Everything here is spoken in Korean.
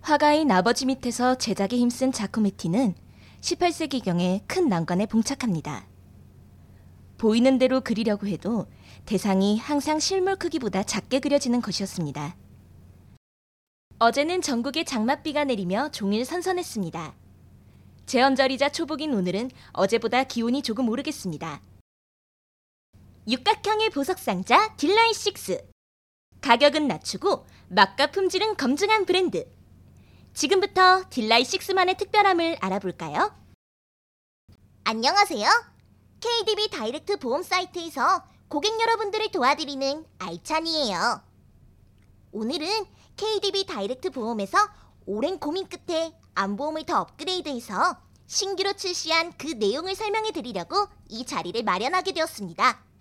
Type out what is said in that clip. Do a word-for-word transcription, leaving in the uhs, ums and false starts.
화가인 아버지 밑에서 제작에 힘쓴 자코메티는 십팔 세기경에 큰 난관에 봉착합니다. 보이는 대로 그리려고 해도 대상이 항상 실물 크기보다 작게 그려지는 것이었습니다. 어제는 전국에 장맛비가 내리며 종일 선선했습니다. 제헌절이자 초복인 오늘은 어제보다 기온이 조금 오르겠습니다. 육각형의 보석상자 딜라이 식스. 가격은 낮추고 맛과 품질은 검증한 브랜드. 지금부터 딜라이 식스만의 특별함을 알아볼까요? 안녕하세요. 케이디비 다이렉트 보험 사이트에서 고객 여러분들을 도와드리는 알찬이에요. 오늘은 케이디비 다이렉트 보험에서 오랜 고민 끝에 안보험을 더 업그레이드해서 신규로 출시한 그 내용을 설명해 드리려고 이 자리를 마련하게 되었습니다.